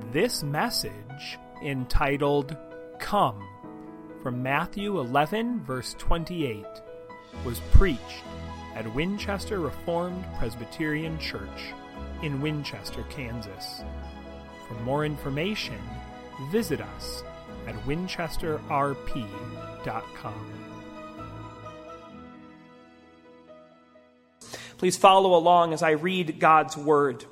This message, entitled Come, from Matthew 11, verse 28, was preached at Winchester Reformed Presbyterian Church in Winchester, Kansas. For more information, visit us at winchesterrp.com. Please follow along as I read God's word.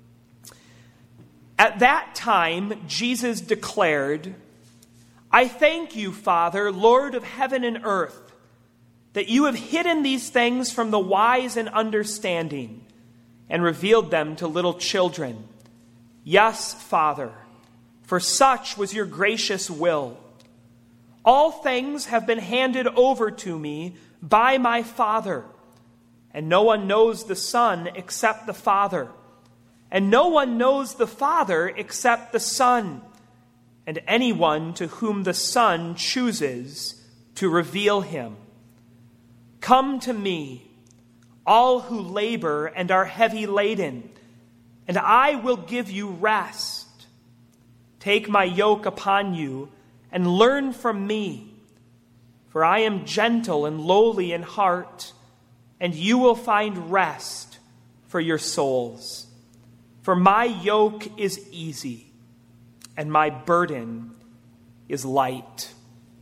At that time, Jesus declared, "I thank you, Father, Lord of heaven and earth, that you have hidden these things from the wise and understanding and revealed them to little children. Yes, Father, for such was your gracious will. All things have been handed over to me by my Father, and no one knows the Son except the Father, and no one knows the Father except the Son, and anyone to whom the Son chooses to reveal him. Come to me, all who labor and are heavy laden, and I will give you rest. Take my yoke upon you and learn from me, for I am gentle and lowly in heart, and you will find rest for your souls. For my yoke is easy, and my burden is light."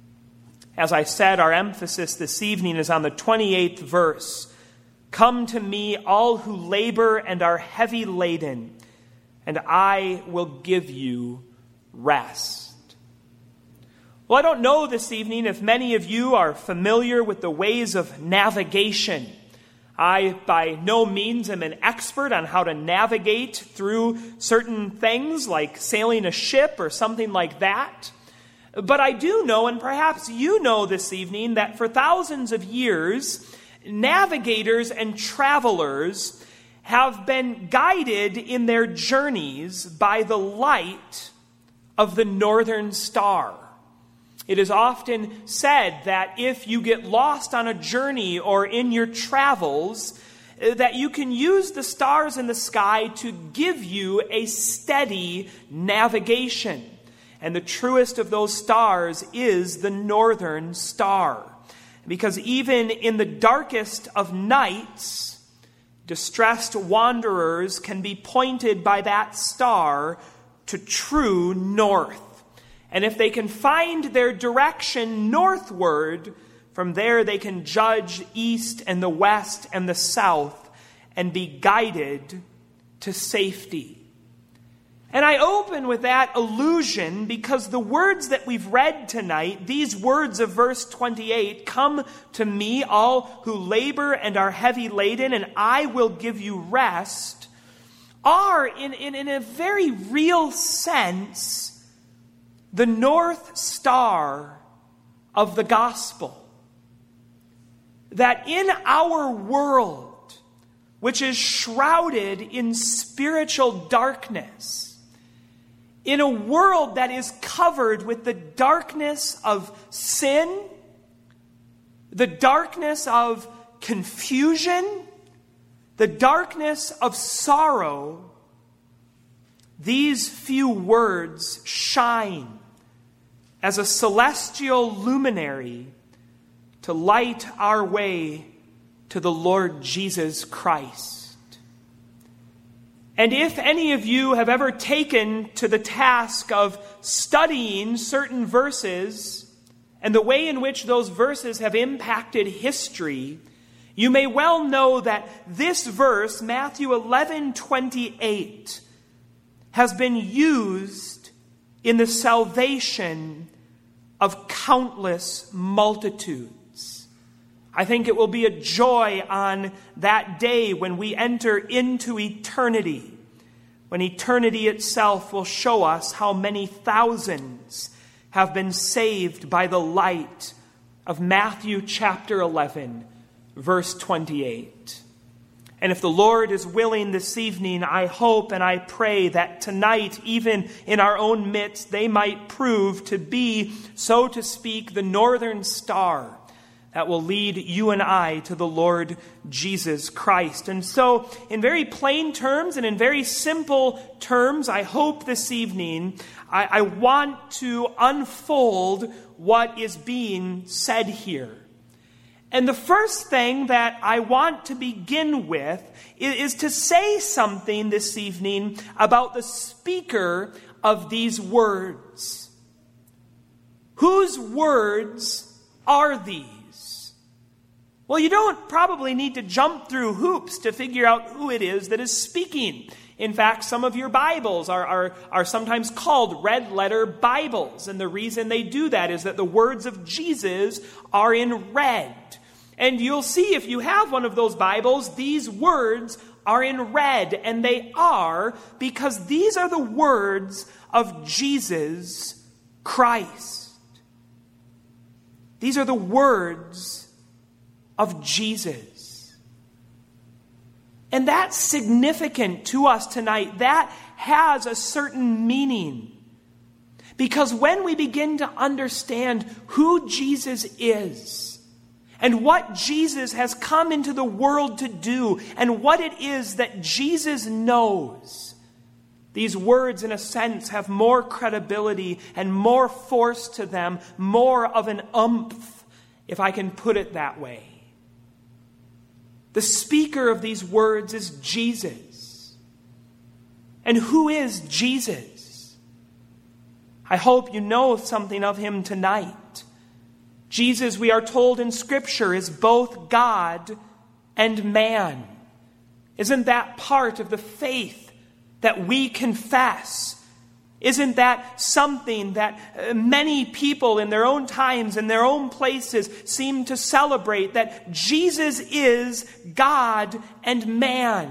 As I said, our emphasis this evening is on the 28th verse. "Come to me, all who labor and are heavy laden, and I will give you rest." Well, I don't know this evening if many of you are familiar with the ways of navigation. I, by no means, am an expert on how to navigate through certain things like sailing a ship or something like that. But I do know, and perhaps you know this evening, that for thousands of years, navigators and travelers have been guided in their journeys by the light of the Northern Star. It is often said that if you get lost on a journey or in your travels, that you can use the stars in the sky to give you a steady navigation. And the truest of those stars is the Northern Star. Because even in the darkest of nights, distressed wanderers can be pointed by that star to true north. And if they can find their direction northward, from there they can judge east and the west and the south and be guided to safety. And I open with that allusion because the words that we've read tonight, these words of verse 28, "Come to me, all who labor and are heavy laden, and I will give you rest," are in a very real sense the North Star of the gospel. That in our world, which is shrouded in spiritual darkness, in a world that is covered with the darkness of sin, the darkness of confusion, the darkness of sorrow, these few words shine as a celestial luminary to light our way to the Lord Jesus Christ. And if any of you have ever taken to the task of studying certain verses and the way in which those verses have impacted history, you may well know that this verse, Matthew 11:28, has been used in the salvation of countless multitudes. I think it will be a joy on that day when we enter into eternity, when eternity itself will show us how many thousands have been saved by the light of Matthew chapter 11, verse 28. And if the Lord is willing this evening, I hope and I pray that tonight, even in our own midst, they might prove to be, so to speak, the Northern Star that will lead you and I to the Lord Jesus Christ. And so, in very plain terms and in very simple terms, I hope this evening, I want to unfold what is being said here. And the first thing that I want to begin with is to say something this evening about the speaker of these words. Whose words are these? Well, you don't probably need to jump through hoops to figure out who it is that is speaking. In fact, some of your Bibles are sometimes called red letter Bibles. And the reason they do that is that the words of Jesus are in red. And you'll see if you have one of those Bibles, these words are in red. And they are because these are the words of Jesus Christ. These are the words of Jesus. And that's significant to us tonight. That has a certain meaning. Because when we begin to understand who Jesus is, and what Jesus has come into the world to do, and what it is that Jesus knows, these words, in a sense, have more credibility and more force to them, more of an umph, if I can put it that way. The speaker of these words is Jesus. And who is Jesus? I hope you know something of him tonight. Jesus, we are told in Scripture, is both God and man. Isn't that part of the faith that we confess? Isn't that something that many people in their own times, in their own places, seem to celebrate? That Jesus is God and man.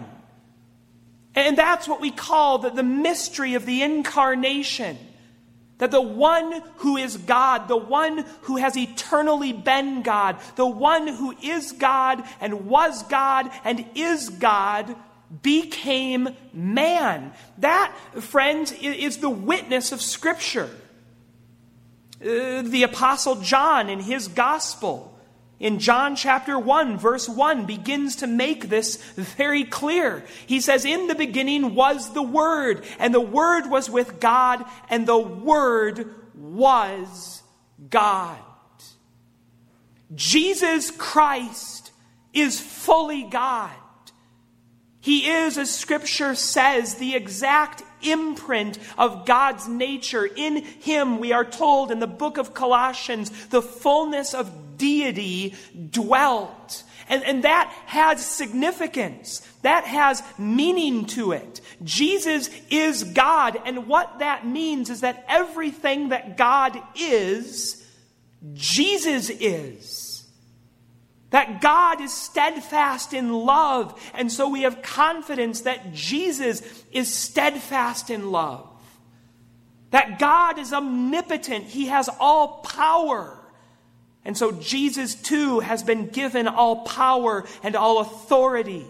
And that's what we call the mystery of the incarnation. That the one who is God, the one who has eternally been God, the one who is God and was God and is God, became man. That, friends, is the witness of Scripture. The Apostle John in his Gospel, in John chapter 1, verse 1, begins to make this very clear. He says, "In the beginning was the Word, and the Word was with God, and the Word was God." Jesus Christ is fully God. He is, as Scripture says, the exact imprint of God's nature. In him, we are told in the book of Colossians, the fullness of deity dwelt. And that has significance. That has meaning to it. Jesus is God. And what that means is that everything that God is, Jesus is. That God is steadfast in love. And so we have confidence that Jesus is steadfast in love. That God is omnipotent. He has all power. And so Jesus too has been given all power and all authority.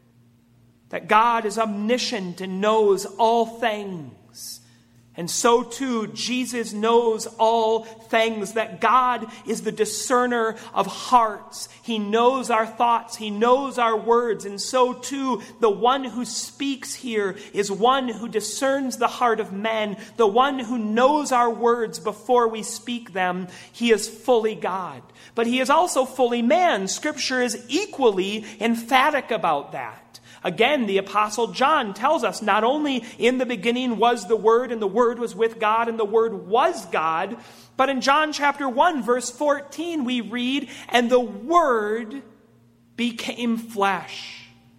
That God is omniscient and knows all things. And so too, Jesus knows all things, that God is the discerner of hearts. He knows our thoughts. He knows our words. And so too, the one who speaks here is one who discerns the heart of men, the one who knows our words before we speak them. He is fully God. But he is also fully man. Scripture is equally emphatic about that. Again, the Apostle John tells us not only in the beginning was the Word, and the Word was with God, and the Word was God, but in John chapter 1, verse 14, we read, "And the Word became flesh."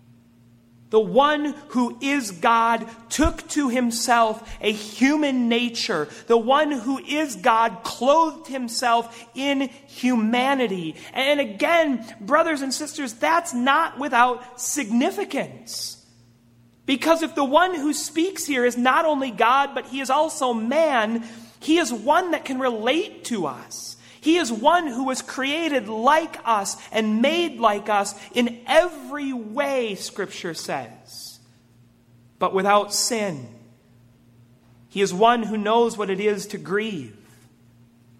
The one who is God took to himself a human nature. The one who is God clothed himself in humanity. And again, brothers and sisters, that's not without significance. Because if the one who speaks here is not only God, but he is also man, he is one that can relate to us. He is one who was created like us and made like us in every way, Scripture says, but without sin. He is one who knows what it is to grieve.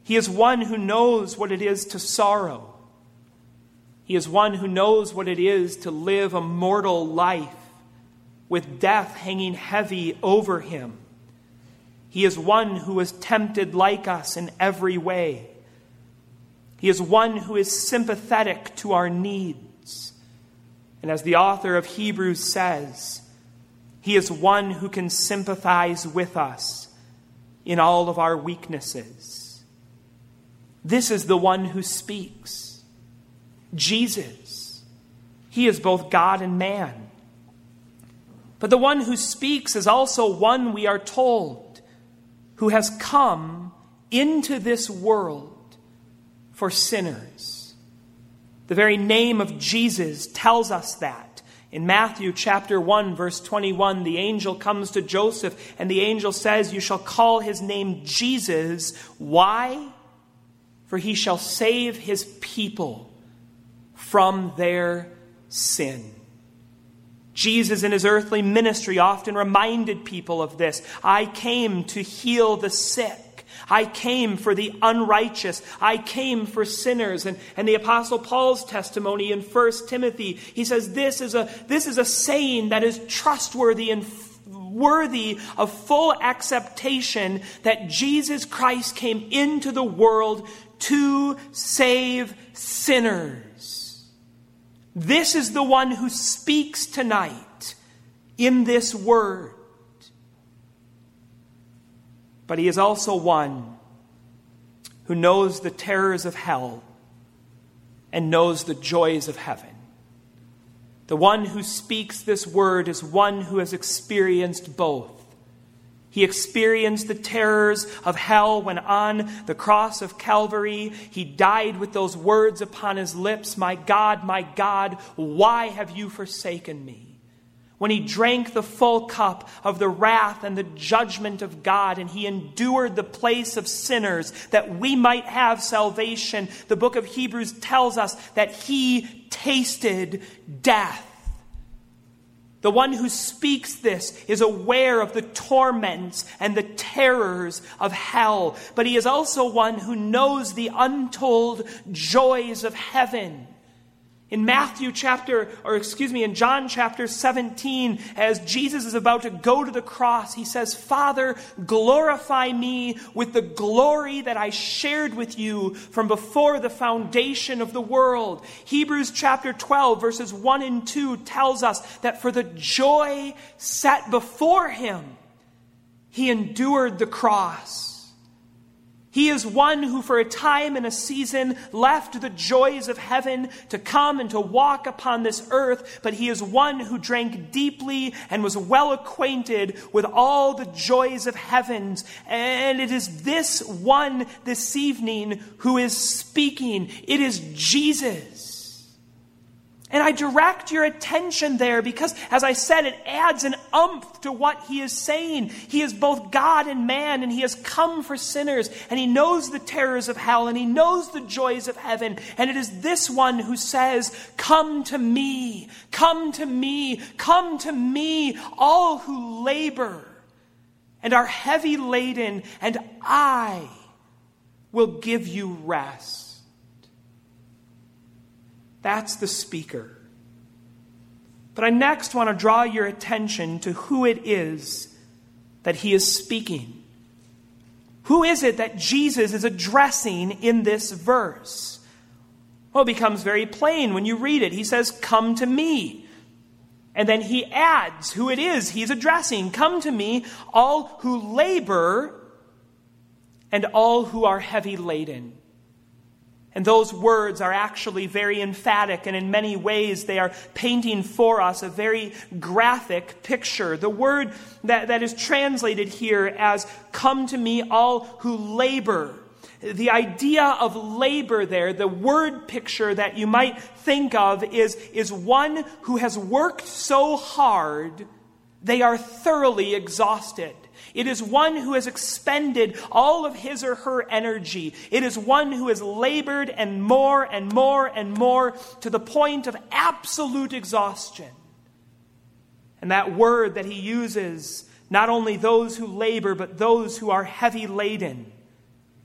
He is one who knows what it is to sorrow. He is one who knows what it is to live a mortal life with death hanging heavy over him. He is one who is tempted like us in every way. He is one who is sympathetic to our needs. And as the author of Hebrews says, he is one who can sympathize with us in all of our weaknesses. This is the one who speaks. Jesus. He is both God and man. But the one who speaks is also one, we are told, who has come into this world for sinners. The very name of Jesus tells us that. In Matthew chapter 1, verse 21, the angel comes to Joseph, and the angel says, "You shall call his name Jesus." Why? For he shall save his people from their sin. Jesus in his earthly ministry often reminded people of this. I came to heal the sick. I came for the unrighteous. I came for sinners. And the Apostle Paul's testimony in 1 Timothy, he says this is a saying that is trustworthy and worthy of full acceptation, that Jesus Christ came into the world to save sinners. This is the one who speaks tonight in this word. But he is also one who knows the terrors of hell and knows the joys of heaven. The one who speaks this word is one who has experienced both. He experienced the terrors of hell when on the cross of Calvary, he died with those words upon his lips, my God, why have you forsaken me?" When he drank the full cup of the wrath and the judgment of God, and he endured the place of sinners that we might have salvation, the book of Hebrews tells us that he tasted death. The one who speaks this is aware of the torments and the terrors of hell, but he is also one who knows the untold joys of heaven. In in John chapter 17, as Jesus is about to go to the cross, he says, "Father, glorify me with the glory that I shared with you from before the foundation of the world." Hebrews chapter 12, verses 1 and 2 tells us that for the joy set before him, he endured the cross. He is one who for a time and a season left the joys of heaven to come and to walk upon this earth, but he is one who drank deeply and was well acquainted with all the joys of heaven. And it is this one this evening who is speaking. It is Jesus. And I direct your attention there because, as I said, it adds an umph to what he is saying. He is both God and man, and he has come for sinners, and he knows the terrors of hell, and he knows the joys of heaven. And it is this one who says, "Come to me, come to me, come to me, all who labor and are heavy laden, and I will give you rest." That's the speaker. But I next want to draw your attention to who it is that he is speaking. Who is it that Jesus is addressing in this verse? Well, it becomes very plain when you read it. He says, "Come to me." And then he adds who it is he's addressing. "Come to me, all who labor and all who are heavy laden." And those words are actually very emphatic, and in many ways they are painting for us a very graphic picture. The word that is translated here as "come to me, all who labor." The idea of labor there, the word picture that you might think of is one who has worked so hard they are thoroughly exhausted. It is one who has expended all of his or her energy. It is one who has labored and more and more and more to the point of absolute exhaustion. And that word that he uses, not only those who labor, but those who are heavy laden,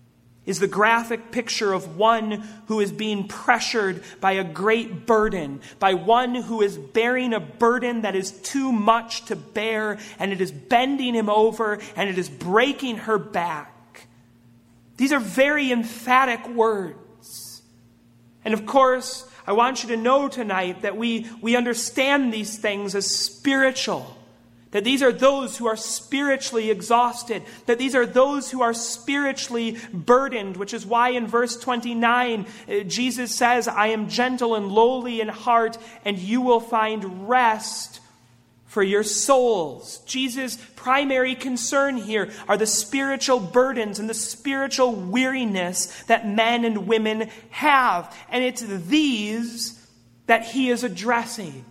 is the graphic picture of one who is being pressured by a great burden, by one who is bearing a burden that is too much to bear, and it is bending him over, and it is breaking her back. These are very emphatic words. And of course, I want you to know tonight that we understand these things as spiritual. That these are those who are spiritually exhausted. That these are those who are spiritually burdened, which is why in verse 29, Jesus says, I am gentle and lowly in heart, and you will find rest for your souls. Jesus' primary concern here are the spiritual burdens and the spiritual weariness that men and women have. And it's these that he is addressing.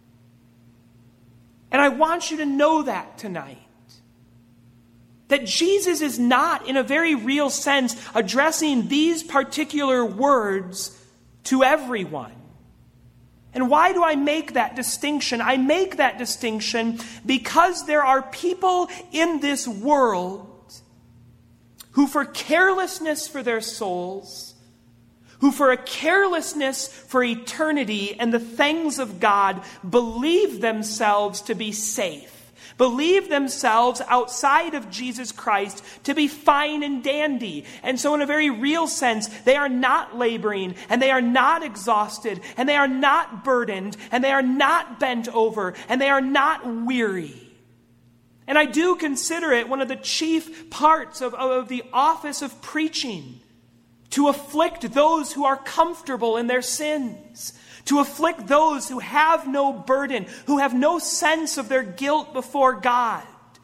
And I want you to know that tonight. That Jesus is not, in a very real sense, addressing these particular words to everyone. And why do I make that distinction? I make that distinction because there are people in this world who, for carelessness for their souls, who for a carelessness for eternity and the things of God, believe themselves to be safe, believe themselves outside of Jesus Christ to be fine and dandy. And so in a very real sense, they are not laboring, and they are not exhausted, and they are not burdened, and they are not bent over, and they are not weary. And I do consider it one of the chief parts of the office of preaching, to afflict those who are comfortable in their sins, to afflict those who have no burden, who have no sense of their guilt before God.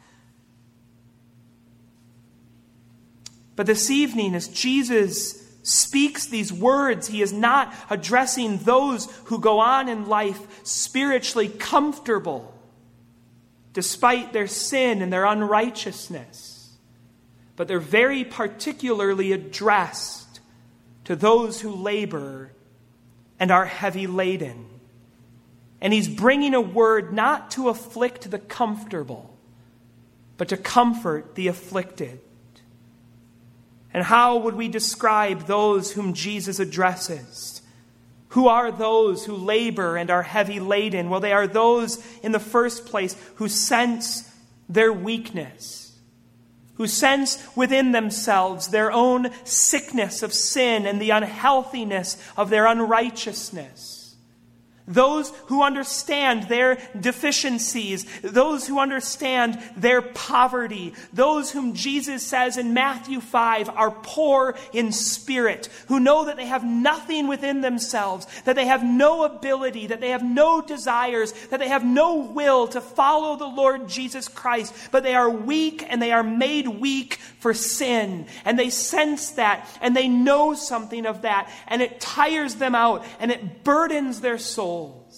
But this evening, as Jesus speaks these words, he is not addressing those who go on in life spiritually comfortable, despite their sin and their unrighteousness, but they're very particularly addressed to those who labor and are heavy laden. And he's bringing a word not to afflict the comfortable, but to comfort the afflicted. And how would we describe those whom Jesus addresses? Who are those who labor and are heavy laden? Well, they are those, in the first place, who sense their weakness, who sense within themselves their own sickness of sin and the unhealthiness of their unrighteousness. Those who understand their deficiencies, those who understand their poverty, those whom Jesus says in Matthew 5 are poor in spirit, who know that they have nothing within themselves, that they have no ability, that they have no desires, that they have no will to follow the Lord Jesus Christ, but they are weak and they are made weak for sin. And they sense that and they know something of that, and it tires them out and it burdens their soul.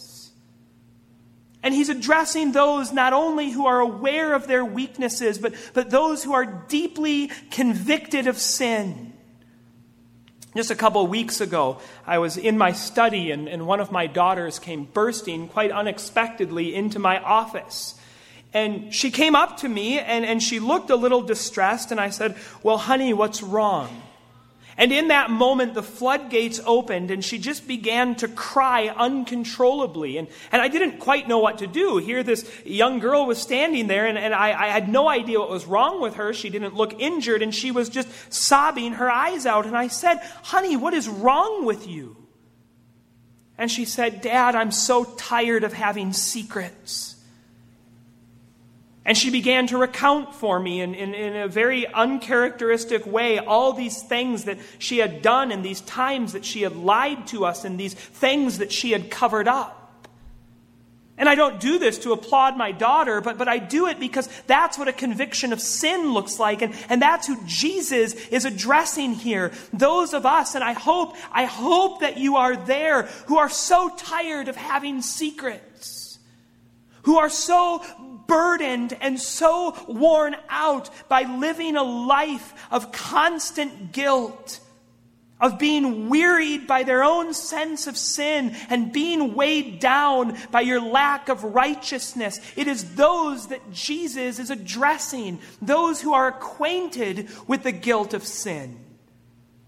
And he's addressing those not only who are aware of their weaknesses, but those who are deeply convicted of sin. Just a couple of weeks ago, I was in my study, and one of my daughters came bursting quite unexpectedly into my office. And she came up to me, and she looked a little distressed, and I said, "Well, honey, what's wrong?" And in that moment, the floodgates opened, and she just began to cry uncontrollably. And I didn't quite know what to do. Here this young girl was standing there, and I had no idea what was wrong with her. She didn't look injured, and she was just sobbing her eyes out. And I said, "Honey, what is wrong with you?" And she said, "Dad, I'm so tired of having secrets." And she began to recount for me in a very uncharacteristic way all these things that she had done and these times that she had lied to us and these things that she had covered up. And I don't do this to applaud my daughter, but I do it because that's what a conviction of sin looks like. And that's who Jesus is addressing here. Those of us, and I hope that you are there, who are so tired of having secrets, who are so burdened and so worn out by living a life of constant guilt, of being wearied by their own sense of sin and being weighed down by your lack of righteousness. It is those that Jesus is addressing, those who are acquainted with the guilt of sin.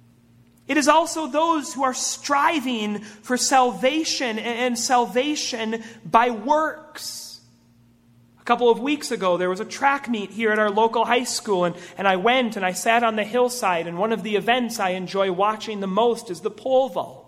It is also those who are striving for salvation and salvation by works. A couple of weeks ago, there was a track meet here at our local high school, and I went and I sat on the hillside, and one of the events I enjoy watching the most is the pole vault.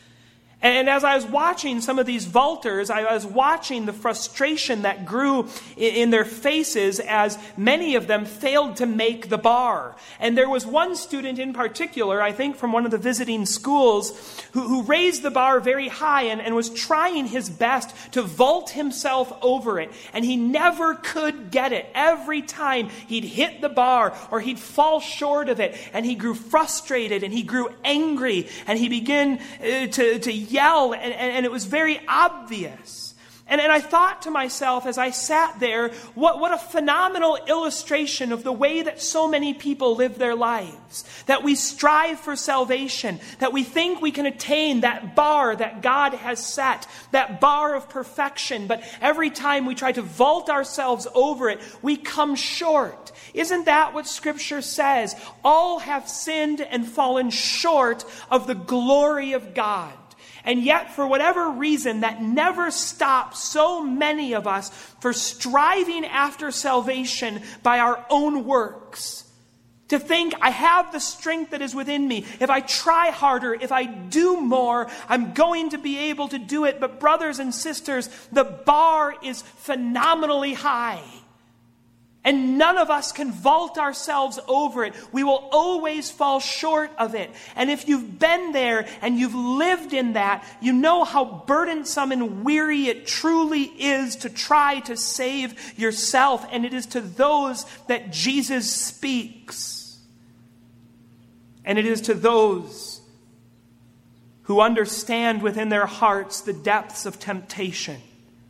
And as I was watching some of these vaulters, I was watching the frustration that grew in their faces as many of them failed to make the bar. And there was one student in particular, I think from one of the visiting schools, who raised the bar very high and was trying his best to vault himself over it. And he never could get it. Every time he'd hit the bar or he'd fall short of it, and he grew frustrated and he grew angry and he began to yell, and it was very obvious. And I thought to myself as I sat there, what a phenomenal illustration of the way that so many people live their lives. That we strive for salvation, that we think we can attain that bar that God has set, that bar of perfection, but every time we try to vault ourselves over it, we come short. Isn't that what Scripture says? All have sinned and fallen short of the glory of God. And yet, for whatever reason, that never stops so many of us for striving after salvation by our own works. To think, I have the strength that is within me. If I try harder, if I do more, I'm going to be able to do it. But brothers and sisters, the bar is phenomenally high. And none of us can vault ourselves over it. We will always fall short of it. And if you've been there and you've lived in that, you know how burdensome and weary it truly is to try to save yourself. And it is to those that Jesus speaks. And it is to those who understand within their hearts the depths of temptation,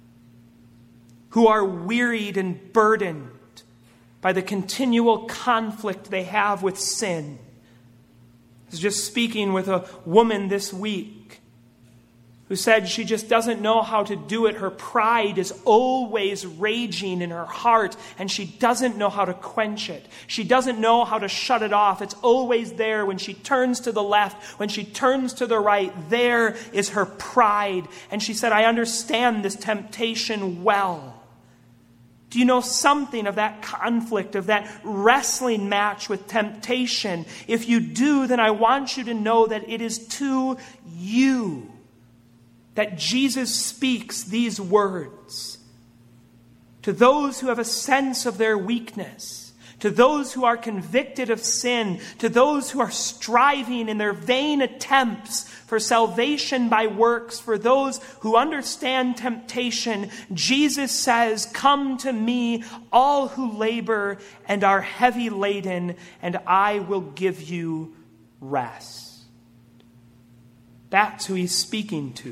who are wearied and burdened by the continual conflict they have with sin. I was just speaking with a woman this week who said she just doesn't know how to do it. Her pride is always raging in her heart, and she doesn't know how to quench it. She doesn't know how to shut it off. It's always there. When she turns to the left, when she turns to the right, there is her pride. And she said, I understand this temptation well. Do you know something of that conflict, of that wrestling match with temptation? If you do, then I want you to know that it is to you that Jesus speaks these words. To those who have a sense of their weakness, to those who are convicted of sin, to those who are striving in their vain attempts for salvation by works, for those who understand temptation, Jesus says, come to me, all who labor and are heavy laden, and I will give you rest. That's who he's speaking to.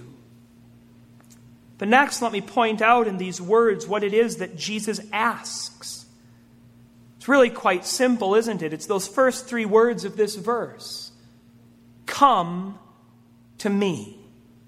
But next, let me point out in these words what it is that Jesus asks. It's really quite simple, isn't it? It's those first three words of this verse. Come to me.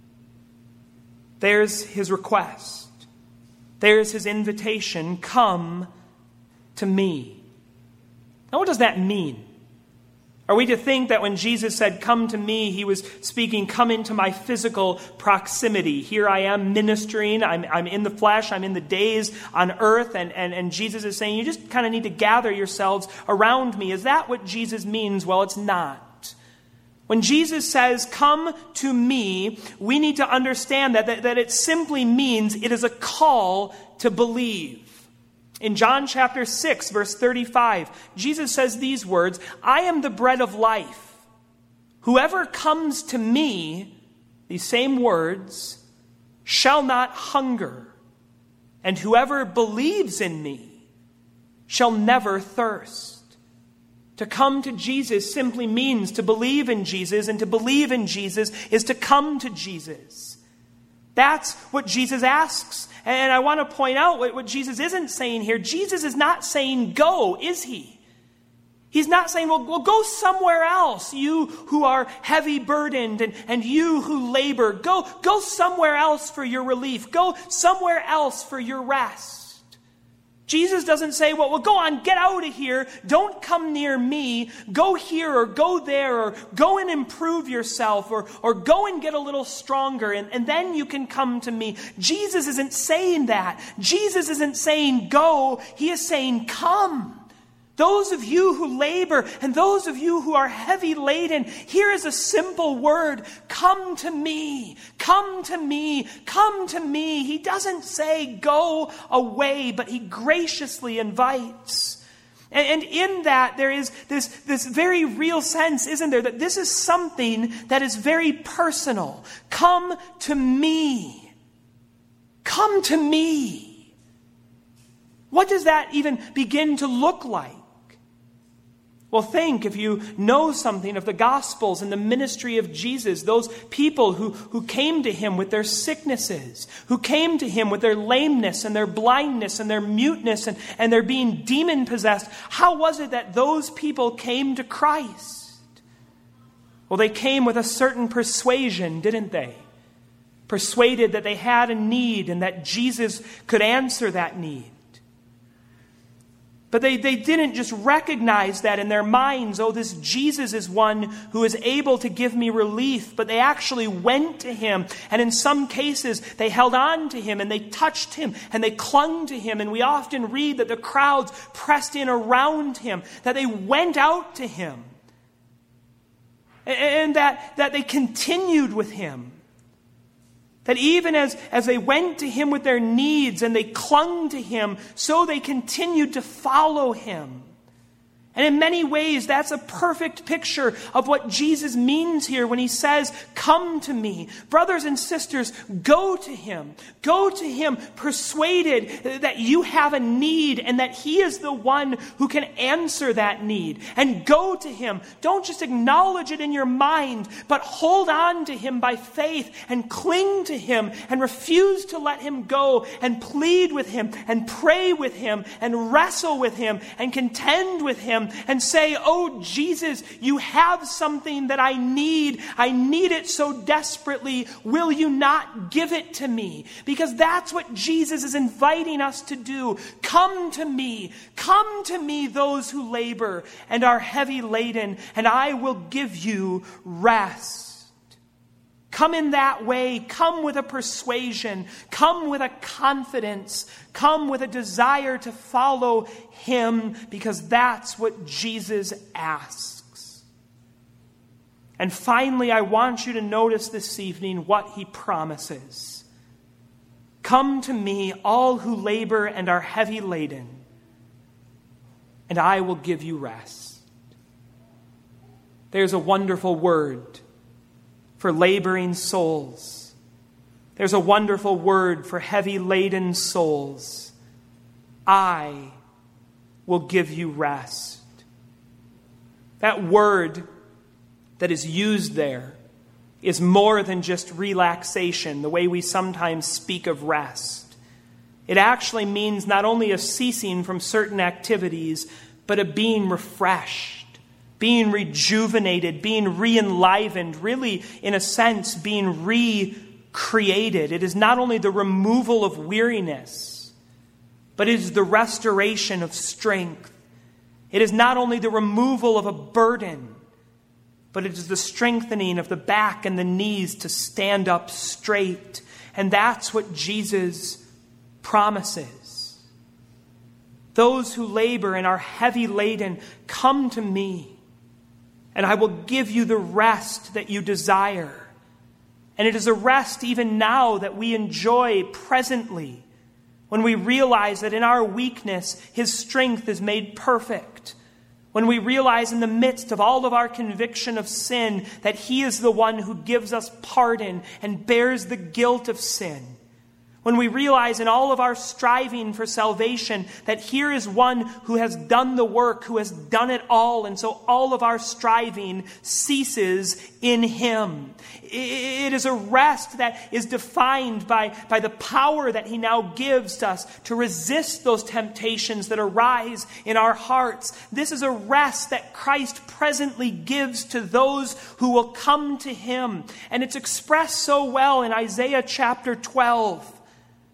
There's his request. There's his invitation. Come to me. Now, what does that mean? Are we to think that when Jesus said, come to me, he was speaking, come into my physical proximity? Here I am ministering, I'm in the flesh, I'm in the days on earth, and Jesus is saying, you just kind of need to gather yourselves around me. Is that what Jesus means? Well, it's not. When Jesus says, come to me, we need to understand that it simply means it is a call to believe. In John chapter 6, verse 35, Jesus says these words, I am the bread of life. Whoever comes to me, these same words, shall not hunger. And whoever believes in me shall never thirst. To come to Jesus simply means to believe in Jesus, and to believe in Jesus is to come to Jesus. That's what Jesus asks. And I want to point out what Jesus isn't saying here. Jesus is not saying go, is he? He's not saying, well, go somewhere else, you who are heavy burdened and you who labor. Go somewhere else for your relief. Go somewhere else for your rest. Jesus doesn't say, well, go on, get out of here. Don't come near me. Go here or go there or go and improve yourself or go and get a little stronger and then you can come to me. Jesus isn't saying that. Jesus isn't saying go. He is saying come. Those of you who labor and those of you who are heavy laden, here is a simple word. Come to me. Come to me. Come to me. He doesn't say go away, but he graciously invites. And in that there is this very real sense, isn't there, that this is something that is very personal. Come to me. Come to me. What does that even begin to look like? Well, think, if you know something of the Gospels and the ministry of Jesus, those people who came to him with their sicknesses, who came to him with their lameness and their blindness and their muteness and their being demon-possessed, how was it that those people came to Christ? Well, they came with a certain persuasion, didn't they? Persuaded that they had a need and that Jesus could answer that need. But they didn't just recognize that in their minds, oh, this Jesus is one who is able to give me relief. But they actually went to him. And in some cases, they held on to him and they touched him and they clung to him. And we often read that the crowds pressed in around him, that they went out to him. And that they continued with him. That even as they went to him with their needs and they clung to him, so they continued to follow him. And in many ways, that's a perfect picture of what Jesus means here when he says, come to me. Brothers and sisters, go to him. Go to him persuaded that you have a need and that he is the one who can answer that need. And go to him. Don't just acknowledge it in your mind, but hold on to him by faith and cling to him and refuse to let him go and plead with him and pray with him and wrestle with him and contend with him. And say, oh, Jesus, you have something that I need. I need it so desperately. Will you not give it to me? Because that's what Jesus is inviting us to do. Come to me. Come to me, those who labor and are heavy laden, and I will give you rest. Come in that way. Come with a persuasion. Come with a confidence. Come with a desire to follow him, because that's what Jesus asks. And finally, I want you to notice this evening what he promises. Come to me, all who labor and are heavy laden, and I will give you rest. There's a wonderful word for laboring souls. There's a wonderful word for heavy laden souls. I will give you rest. That word that is used there is more than just relaxation, the way we sometimes speak of rest. It actually means not only a ceasing from certain activities, but a being refreshed, being rejuvenated, being re-enlivened, really, in a sense, being recreated. It is not only the removal of weariness, but it is the restoration of strength. It is not only the removal of a burden, but it is the strengthening of the back and the knees to stand up straight. And that's what Jesus promises. Those who labor and are heavy laden, come to me, and I will give you the rest that you desire. And it is a rest even now that we enjoy presently, when we realize that in our weakness, his strength is made perfect. When we realize in the midst of all of our conviction of sin that he is the one who gives us pardon and bears the guilt of sin. When we realize in all of our striving for salvation that here is one who has done the work, who has done it all, and so all of our striving ceases in him. It is a rest that is defined by the power that he now gives us to resist those temptations that arise in our hearts. This is a rest that Christ presently gives to those who will come to him. And it's expressed so well in Isaiah chapter 12.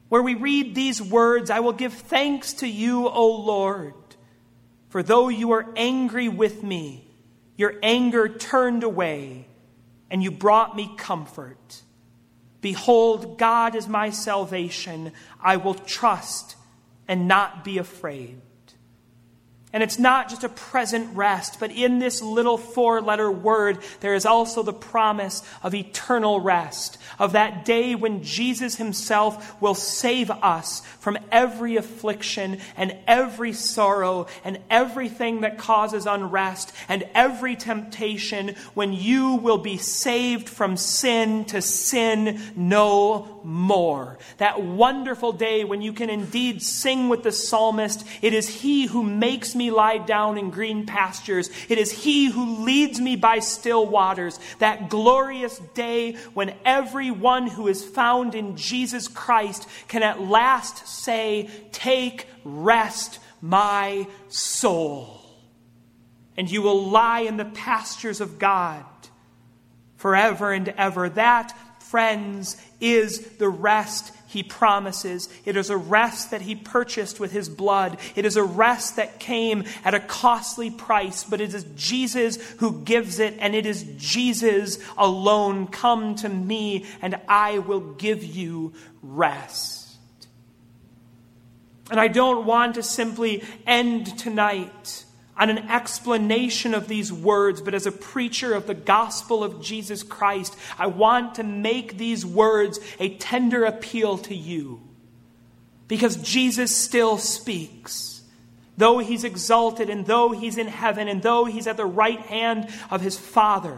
where we read these words, "I will give thanks to you, O Lord, for though you were angry with me, your anger turned away, and you brought me comfort. Behold, God is my salvation. I will trust and not be afraid." And it's not just a present rest, but in this little 4-letter word, there is also the promise of eternal rest, of that day when Jesus himself will save us from every affliction and every sorrow and everything that causes unrest and every temptation, when you will be saved from sin to sin no more. That wonderful day when you can indeed sing with the psalmist, "It is he who makes me lie down in green pastures. It is he who leads me by still waters." That glorious day when everyone who is found in Jesus Christ can at last say, "Take rest, my soul." And you will lie in the pastures of God forever and ever. That, friends, is the rest he promises. It is a rest that he purchased with his blood. It is a rest that came at a costly price, but it is Jesus who gives it, and it is Jesus alone. "Come to me, and I will give you rest." And I don't want to simply end tonight on an explanation of these words, but as a preacher of the gospel of Jesus Christ, I want to make these words a tender appeal to you. Because Jesus still speaks. Though he's exalted, and though he's in heaven, and though he's at the right hand of his Father,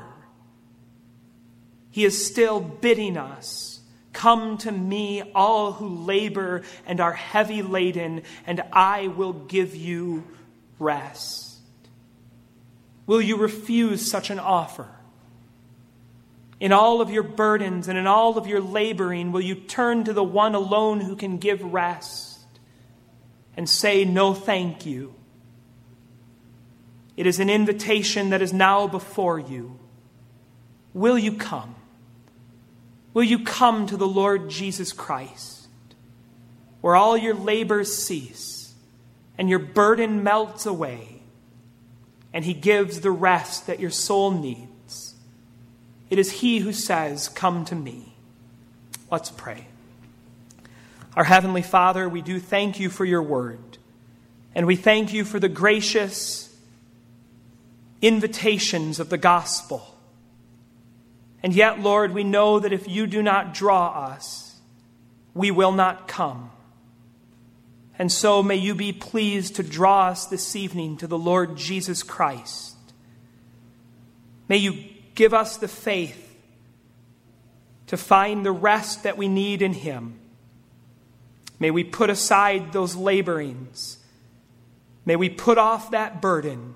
he is still bidding us, "Come to me, all who labor and are heavy laden, and I will give you rest." Will you refuse such an offer? In all of your burdens and in all of your laboring, will you turn to the one alone who can give rest and say, "No, thank you"? It is an invitation that is now before you. Will you come? Will you come to the Lord Jesus Christ, where all your labors cease and your burden melts away, and he gives the rest that your soul needs? It is he who says, "Come to me." Let's pray. Our Heavenly Father, we do thank you for your word. And we thank you for the gracious invitations of the gospel. And yet, Lord, we know that if you do not draw us, we will not come. And so may you be pleased to draw us this evening to the Lord Jesus Christ. May you give us the faith to find the rest that we need in him. May we put aside those laborings. May we put off that burden.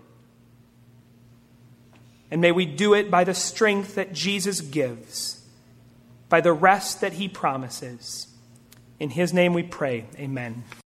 And may we do it by the strength that Jesus gives, by the rest that he promises. In his name we pray. Amen.